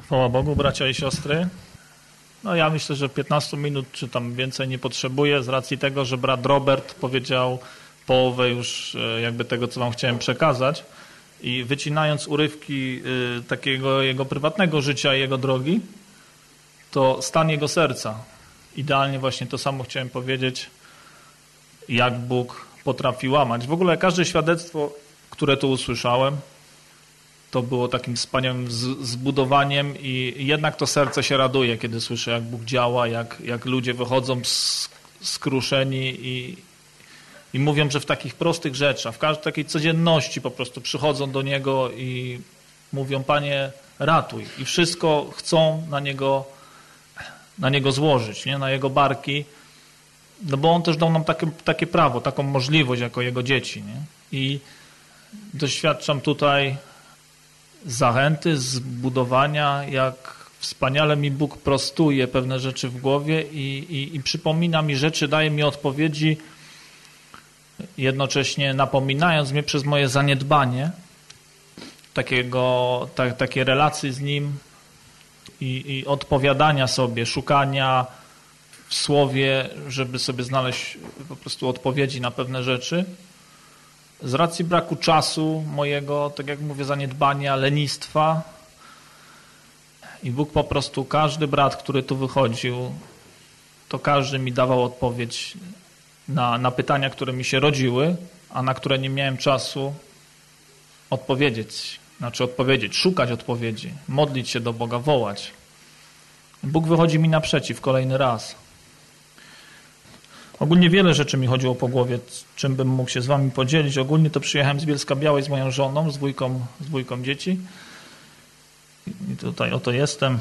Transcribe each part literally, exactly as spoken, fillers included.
Chwała Bogu, bracia i siostry. No ja myślę, że piętnaście minut czy tam więcej nie potrzebuję z racji tego, że brat Robert powiedział połowę już jakby tego, co wam chciałem przekazać i wycinając urywki y, takiego jego prywatnego życia i jego drogi, to stan jego serca. Idealnie właśnie to samo chciałem powiedzieć, jak Bóg potrafi łamać. W ogóle każde świadectwo, które tu usłyszałem, to było takim wspaniałym zbudowaniem i jednak to serce się raduje, kiedy słyszę, jak Bóg działa, jak, jak ludzie wychodzą skruszeni i, i mówią, że w takich prostych rzeczach, w każdej takiej codzienności po prostu przychodzą do Niego i mówią, Panie, ratuj. I wszystko chcą na Niego, na Niego złożyć, nie? Na Jego barki, no bo On też dał nam takie, takie prawo, taką możliwość jako Jego dzieci. Nie? I doświadczam tutaj zachęty, zbudowania, jak wspaniale mi Bóg prostuje pewne rzeczy w głowie i, i, i przypomina mi rzeczy, daje mi odpowiedzi, jednocześnie napominając mnie przez moje zaniedbanie takiego, ta, takiej relacji z Nim i, i odpowiadania sobie, szukania w Słowie, żeby sobie znaleźć po prostu odpowiedzi na pewne rzeczy. Z racji braku czasu mojego, tak jak mówię, zaniedbania, lenistwa i Bóg po prostu, każdy brat, który tu wychodził, to każdy mi dawał odpowiedź na, na pytania, które mi się rodziły, a na które nie miałem czasu odpowiedzieć, znaczy odpowiedzieć, szukać odpowiedzi, modlić się do Boga, wołać. Bóg wychodzi mi naprzeciw kolejny raz. Ogólnie wiele rzeczy mi chodziło po głowie, czym bym mógł się z wami podzielić. Ogólnie to przyjechałem z Bielska-Białej z moją żoną, z dwójką, z dwójką dzieci. I tutaj oto jestem.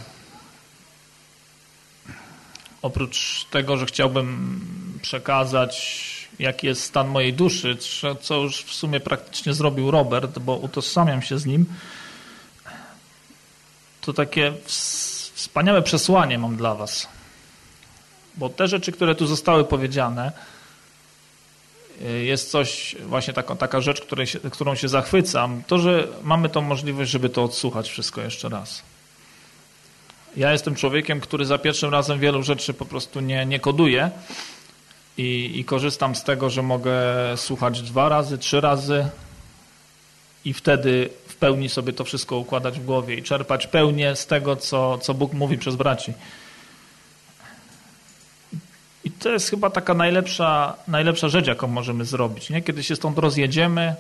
Oprócz tego, że chciałbym przekazać, jaki jest stan mojej duszy, co już w sumie praktycznie zrobił Robert, bo utożsamiam się z nim, to takie wspaniałe przesłanie mam dla was. Bo te rzeczy, które tu zostały powiedziane, jest coś, właśnie taka, taka rzecz, której się, którą się zachwycam, to, że mamy tą możliwość, żeby to odsłuchać wszystko jeszcze raz. Ja jestem człowiekiem, który za pierwszym razem wielu rzeczy po prostu nie, nie koduje i, i korzystam z tego, że mogę słuchać dwa razy, trzy razy i wtedy w pełni sobie to wszystko układać w głowie i czerpać pełnię z tego, co, co Bóg mówi przez braci. I to jest chyba taka najlepsza, najlepsza rzecz, jaką możemy zrobić. Nie? Kiedy się stąd rozjedziemy,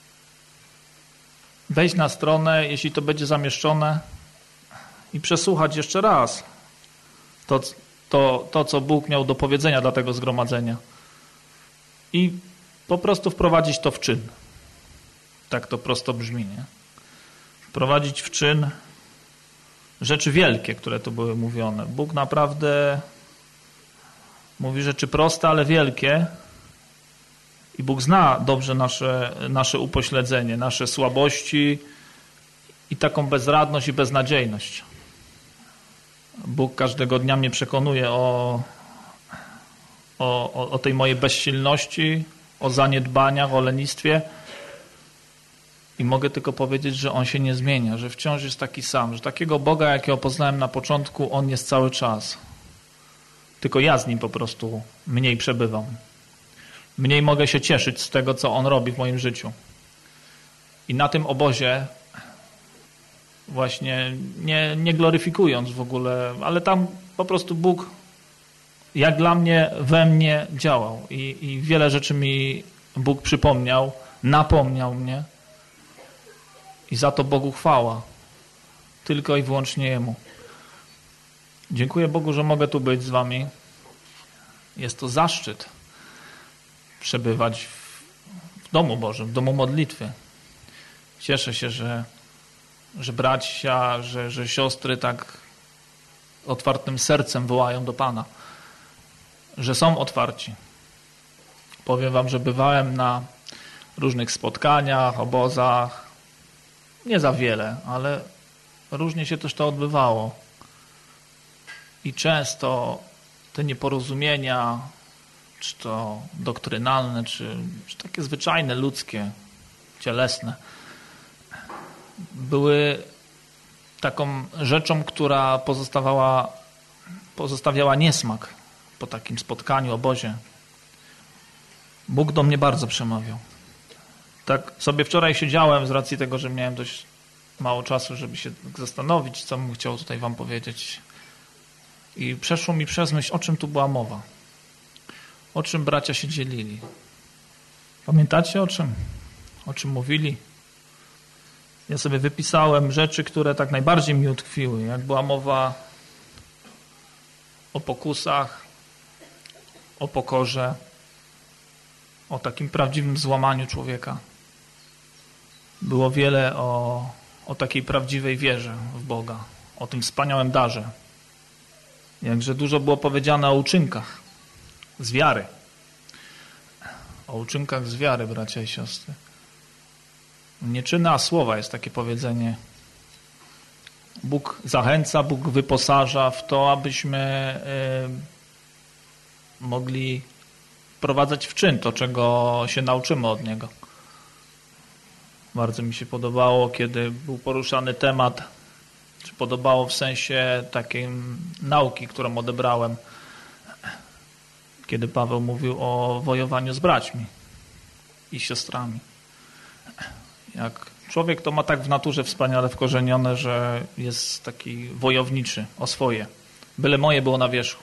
wejść na stronę, jeśli to będzie zamieszczone i przesłuchać jeszcze raz to, to, to co Bóg miał do powiedzenia dla tego zgromadzenia. I po prostu wprowadzić to w czyn. Tak to prosto brzmi, nie? Wprowadzić w czyn rzeczy wielkie, które tu były mówione. Bóg naprawdę mówi rzeczy proste, ale wielkie i Bóg zna dobrze nasze, nasze upośledzenie, nasze słabości i taką bezradność i beznadziejność. Bóg każdego dnia mnie przekonuje o, o, o tej mojej bezsilności, o zaniedbaniach, o lenistwie i mogę tylko powiedzieć, że On się nie zmienia, że wciąż jest taki sam, że takiego Boga, jakiego poznałem na początku, On jest cały czas. Tylko ja z Nim po prostu mniej przebywam. Mniej mogę się cieszyć z tego, co On robi w moim życiu. I na tym obozie właśnie nie, nie gloryfikując w ogóle, ale tam po prostu Bóg jak dla mnie we mnie działał i, i wiele rzeczy mi Bóg przypomniał, napomniał mnie i za to Bogu chwała. Tylko i wyłącznie Jemu. Dziękuję Bogu, że mogę tu być z wami. Jest to zaszczyt przebywać w, w domu Bożym, w domu modlitwy. Cieszę się, że, że bracia, że, że siostry tak otwartym sercem wołają do Pana. Że są otwarci. Powiem wam, że bywałem na różnych spotkaniach, obozach. Nie za wiele, ale różnie się też to odbywało. I często te nieporozumienia, czy to doktrynalne, czy, czy takie zwyczajne, ludzkie, cielesne, były taką rzeczą, która pozostawała, pozostawiała niesmak po takim spotkaniu, obozie. Bóg do mnie bardzo przemawiał. Tak sobie wczoraj siedziałem z racji tego, że miałem dość mało czasu, żeby się zastanowić, co bym chciał tutaj wam powiedzieć. I przeszło mi przez myśl, o czym tu była mowa. O czym bracia się dzielili. Pamiętacie o czym? O czym mówili? Ja sobie wypisałem rzeczy, które tak najbardziej mi utkwiły. Jak była mowa o pokusach, o pokorze, o takim prawdziwym złamaniu człowieka. Było wiele o, o takiej prawdziwej wierze w Boga, o tym wspaniałym darze. Jakże dużo było powiedziane o uczynkach z wiary. O uczynkach z wiary, bracia i siostry. Nie czyny, a słowa jest takie powiedzenie. Bóg zachęca, Bóg wyposaża w to, abyśmy y, mogli wprowadzać w czyn to, czego się nauczymy od Niego. Bardzo mi się podobało, kiedy był poruszany temat, czy podobało w sensie takiej nauki, którą odebrałem, kiedy Paweł mówił o wojowaniu z braćmi i siostrami. Jak człowiek to ma tak w naturze wspaniale wkorzenione, że jest taki wojowniczy o swoje. Byle moje było na wierzchu.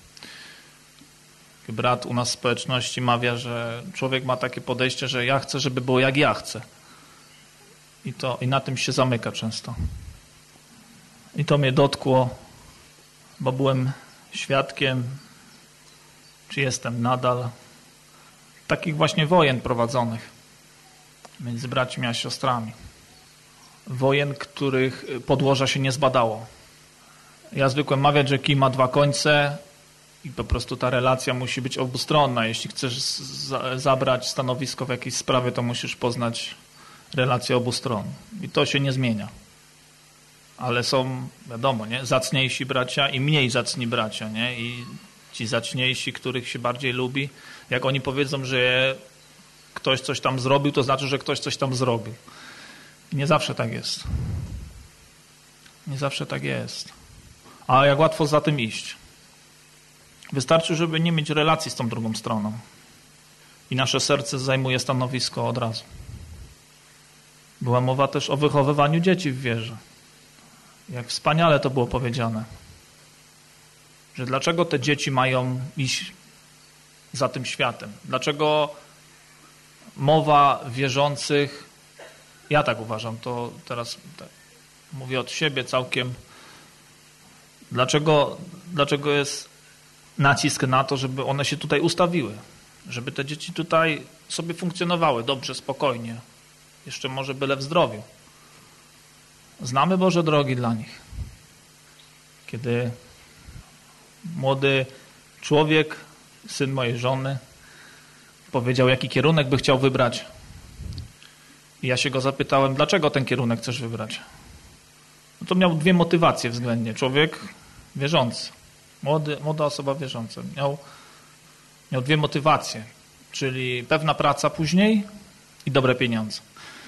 Brat u nas w społeczności mawia, że człowiek ma takie podejście, że ja chcę, żeby było jak ja chcę. I, to, i na tym się zamyka często. I to mnie dotkło, bo byłem świadkiem, czy jestem nadal, takich właśnie wojen prowadzonych między braćmi a siostrami. Wojen, których podłoża się nie zbadało. Ja zwykłem mawiać, że kij ma dwa końce i po prostu ta relacja musi być obustronna. Jeśli chcesz za- zabrać stanowisko w jakiejś sprawie, to musisz poznać relację obu stron. I to się nie zmienia. Ale są, wiadomo, nie, zacniejsi bracia i mniej zacni bracia, nie? I ci zacniejsi, których się bardziej lubi, jak oni powiedzą, że ktoś coś tam zrobił, to znaczy, że ktoś coś tam zrobił. I nie zawsze tak jest. Nie zawsze tak jest. A jak łatwo za tym iść. Wystarczy, żeby nie mieć relacji z tą drugą stroną. I nasze serce zajmuje stanowisko od razu. Była mowa też o wychowywaniu dzieci w wierze. Jak wspaniale to było powiedziane. Że dlaczego te dzieci mają iść za tym światem? Dlaczego mowa wierzących, ja tak uważam, to teraz tak mówię od siebie całkiem, dlaczego, dlaczego jest nacisk na to, żeby one się tutaj ustawiły, żeby te dzieci tutaj sobie funkcjonowały dobrze, spokojnie, jeszcze może byle w zdrowiu. Znamy Boże drogi dla nich. Kiedy młody człowiek, syn mojej żony, powiedział, jaki kierunek by chciał wybrać. I ja się go zapytałem, dlaczego ten kierunek chcesz wybrać? No to miał dwie motywacje względnie. Człowiek wierzący, młody, młoda osoba wierząca. Miał, miał dwie motywacje, czyli pewna praca później i dobre pieniądze.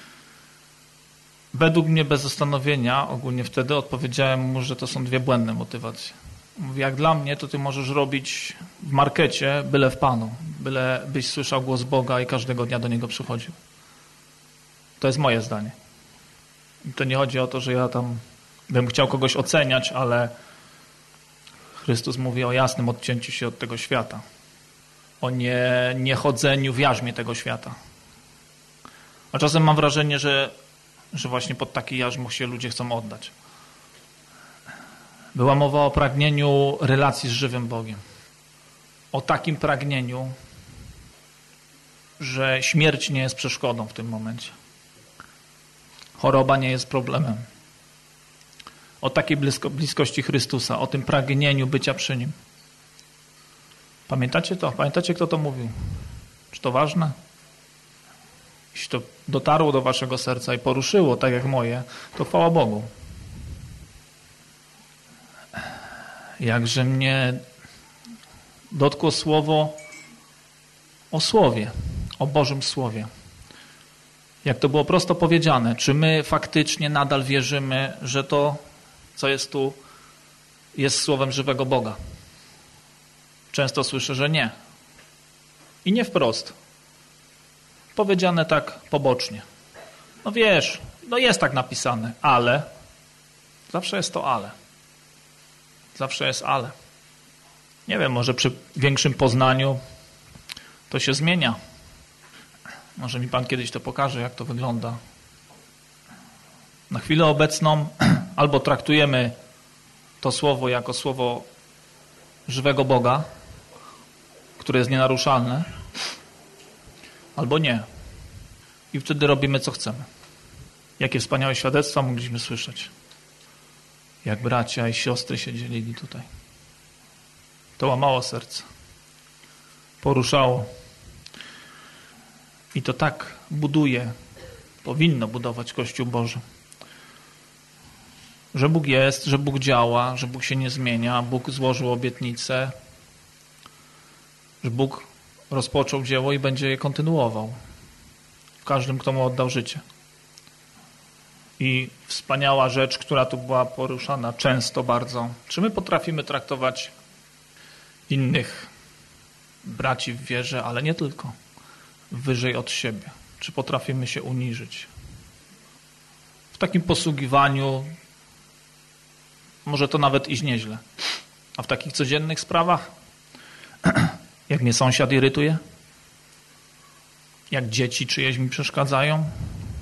Według mnie bez zastanowienia, ogólnie wtedy odpowiedziałem mu, że to są dwie błędne motywacje. Mówi, jak dla mnie, to ty możesz robić w markecie byle w Panu, byle byś słyszał głos Boga i każdego dnia do Niego przychodził. To jest moje zdanie. I to nie chodzi o to, że ja tam bym chciał kogoś oceniać, ale Chrystus mówi o jasnym odcięciu się od tego świata, o nie, niechodzeniu w jarzmie tego świata. A czasem mam wrażenie, że, że właśnie pod taki jarzmo się ludzie chcą oddać. Była mowa o pragnieniu relacji z żywym Bogiem. O takim pragnieniu, że śmierć nie jest przeszkodą w tym momencie. Choroba nie jest problemem. O takiej blisko, bliskości Chrystusa, o tym pragnieniu bycia przy Nim. Pamiętacie to? Pamiętacie, kto to mówił? Czy to ważne? Jeśli to dotarło do waszego serca i poruszyło, tak jak moje, to chwała Bogu. Jakże mnie dotkło słowo o Słowie, o Bożym Słowie. Jak to było prosto powiedziane, czy my faktycznie nadal wierzymy, że to co jest tu, jest słowem żywego Boga. Często słyszę, że nie. I nie wprost. Powiedziane tak pobocznie. No wiesz, no jest tak napisane, ale. Zawsze jest to ale. Zawsze jest ale. Nie wiem, może przy większym poznaniu to się zmienia. Może mi Pan kiedyś to pokaże, jak to wygląda. Na chwilę obecną albo traktujemy to słowo jako słowo żywego Boga, które jest nienaruszalne, albo nie. I wtedy robimy, co chcemy. Jakie wspaniałe świadectwa mogliśmy słyszeć. Jak bracia i siostry się dzielili tutaj. To łamało serce. Poruszało. I to tak buduje, powinno budować Kościół Boży. Że Bóg jest, że Bóg działa, że Bóg się nie zmienia, Bóg złożył obietnicę, że Bóg rozpoczął dzieło i będzie je kontynuował. W każdym, kto mu oddał życie. I wspaniała rzecz, która tu była poruszana często bardzo. Czy my potrafimy traktować innych braci w wierze, ale nie tylko, wyżej od siebie? Czy potrafimy się uniżyć? W takim posługiwaniu może to nawet iść nieźle. A w takich codziennych sprawach? Jak mnie sąsiad irytuje? Jak dzieci czyjeś mi przeszkadzają?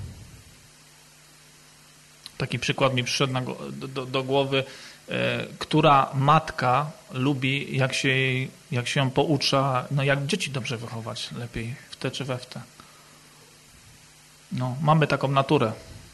Taki przykład mi przyszedł na, do, do, do głowy, e, która matka lubi, jak się, jej, jak się ją poucza, no jak dzieci dobrze wychować, lepiej w te czy we w te. No, mamy taką naturę.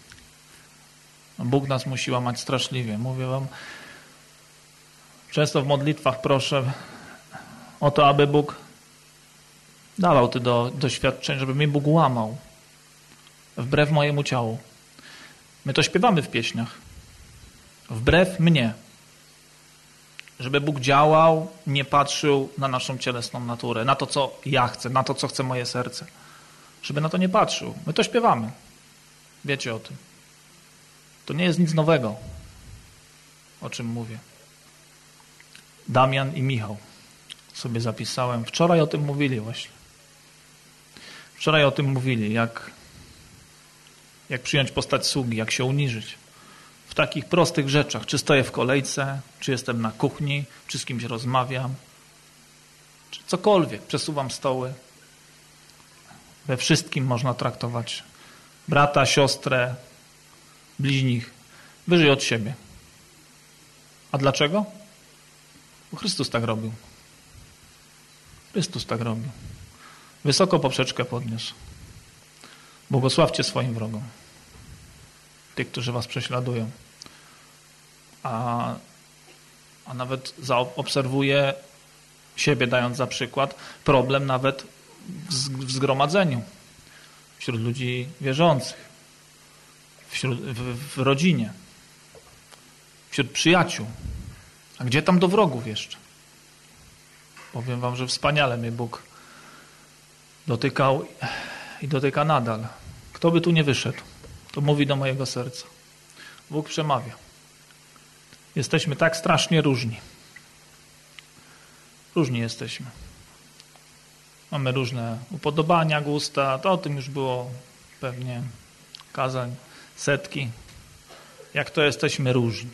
Bóg nas musi łamać straszliwie. Mówię wam, często w modlitwach proszę o to, aby Bóg dawał te do, doświadczeń, żeby mnie Bóg łamał wbrew mojemu ciału. My to śpiewamy w pieśniach. Wbrew mnie. Żeby Bóg działał, nie patrzył na naszą cielesną naturę, na to, co ja chcę, na to, co chce moje serce. Żeby na to nie patrzył. My to śpiewamy. Wiecie o tym. To nie jest nic nowego, o czym mówię. Damian i Michał. Sobie zapisałem. Wczoraj o tym mówili właśnie. Wczoraj o tym mówili, jak, jak przyjąć postać sługi, jak się uniżyć. W takich prostych rzeczach. Czy stoję w kolejce, czy jestem na kuchni, czy z kimś rozmawiam, czy cokolwiek. Przesuwam stoły. We wszystkim można traktować brata, siostrę, bliźnich wyżej od siebie. A dlaczego? Bo Chrystus tak robił. Chrystus tak robił. Wysoko poprzeczkę podniósł. Błogosławcie swoim wrogom. Tych, którzy was prześladują. A, a nawet zaobserwuję siebie, dając za przykład, problem nawet w zgromadzeniu. Wśród ludzi wierzących. Wśród, w, w rodzinie. Wśród przyjaciół. A gdzie tam do wrogów jeszcze? Powiem wam, że wspaniale mnie Bóg dotykał i dotyka nadal. Kto by tu nie wyszedł, to mówi do mojego serca. Bóg przemawia. Jesteśmy tak strasznie różni. Różni jesteśmy. Mamy różne upodobania, gusta. To o tym już było pewnie kazań, setki. Jak to jesteśmy różni.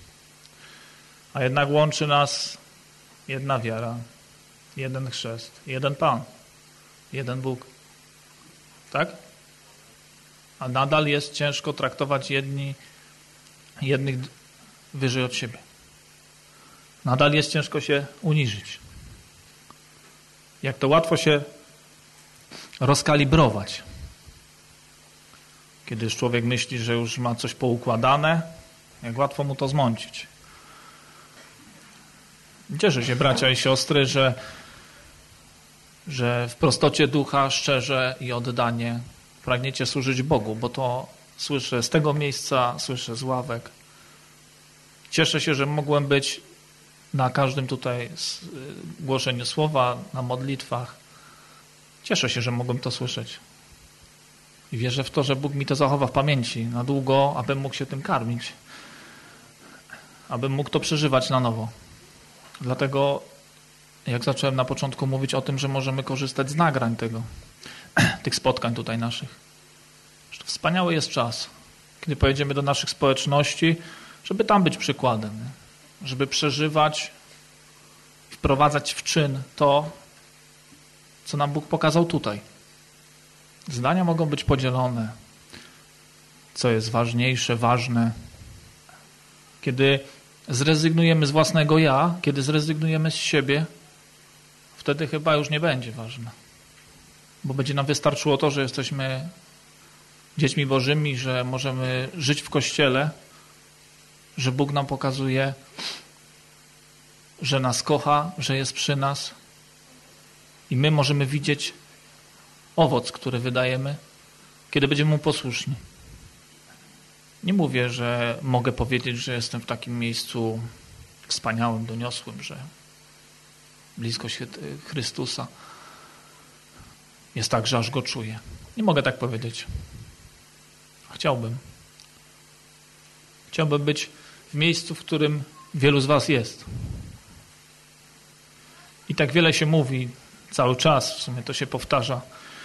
A jednak łączy nas jedna wiara, jeden chrzest, jeden Pan, jeden Bóg. Tak? A nadal jest ciężko traktować jedni, jednych wyżej od siebie. Nadal jest ciężko się uniżyć. Jak to łatwo się rozkalibrować. Kiedy już człowiek myśli, że już ma coś poukładane, jak łatwo mu to zmącić. Cieszę się, bracia i siostry, że, że w prostocie ducha, szczerze i oddanie pragniecie służyć Bogu, bo to słyszę z tego miejsca, słyszę z ławek. Cieszę się, że mogłem być na każdym tutaj głoszeniu słowa, na modlitwach. Cieszę się, że mogłem to słyszeć. I wierzę w to, że Bóg mi to zachowa w pamięci na długo, abym mógł się tym karmić. abym mógł to przeżywać na nowo. Dlatego, jak zacząłem na początku mówić o tym, że możemy korzystać z nagrań tego, tych spotkań tutaj naszych, że to wspaniały jest czas, kiedy pojedziemy do naszych społeczności, żeby tam być przykładem, żeby przeżywać, wprowadzać w czyn to, co nam Bóg pokazał tutaj. Zdania mogą być podzielone, co jest ważniejsze, ważne. Kiedy zrezygnujemy z własnego ja, kiedy zrezygnujemy z siebie, wtedy chyba już nie będzie ważne. Bo będzie nam wystarczyło to, że jesteśmy dziećmi Bożymi, że możemy żyć w Kościele, że Bóg nam pokazuje, że nas kocha, że jest przy nas i my możemy widzieć owoc, który wydajemy, kiedy będziemy Mu posłuszni. Nie mówię, że mogę powiedzieć, że jestem w takim miejscu wspaniałym, doniosłym, że blisko Chrystusa jest tak, że aż Go czuję. Nie mogę tak powiedzieć. Chciałbym. Chciałbym być w miejscu, w którym wielu z was jest. I tak wiele się mówi cały czas, w sumie to się powtarza.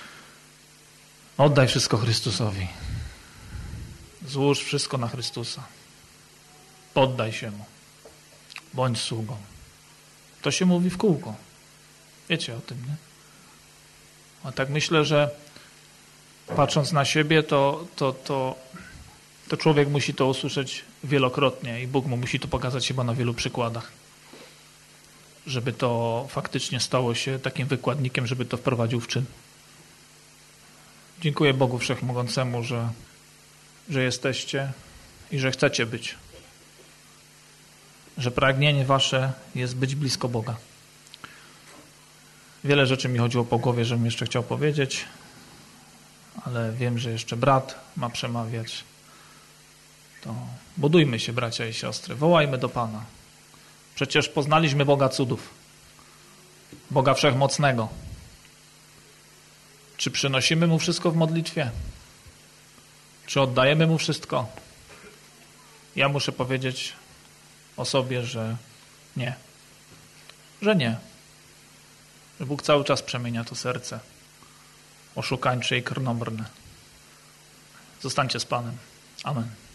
Oddaj wszystko Chrystusowi. Złóż wszystko na Chrystusa. Poddaj się Mu. Bądź sługą. To się mówi w kółko. Wiecie o tym, nie? A tak myślę, że patrząc na siebie, to, to, to, to człowiek musi to usłyszeć wielokrotnie i Bóg mu musi to pokazać chyba na wielu przykładach, żeby to faktycznie stało się takim wykładnikiem, żeby to wprowadził w czyn. Dziękuję Bogu Wszechmogącemu, że, że jesteście i że chcecie być. Że pragnienie wasze jest być blisko Boga. Wiele rzeczy mi chodziło po głowie, żebym jeszcze chciał powiedzieć, ale wiem, że jeszcze brat ma przemawiać. To budujmy się, bracia i siostry, wołajmy do Pana. Przecież poznaliśmy Boga cudów, Boga Wszechmocnego. Czy przynosimy Mu wszystko w modlitwie? Czy oddajemy Mu wszystko? Ja muszę powiedzieć o sobie, że nie. Że nie. Że Bóg cały czas przemienia to serce oszukańcze i krnąbrne. Zostańcie z Panem. Amen.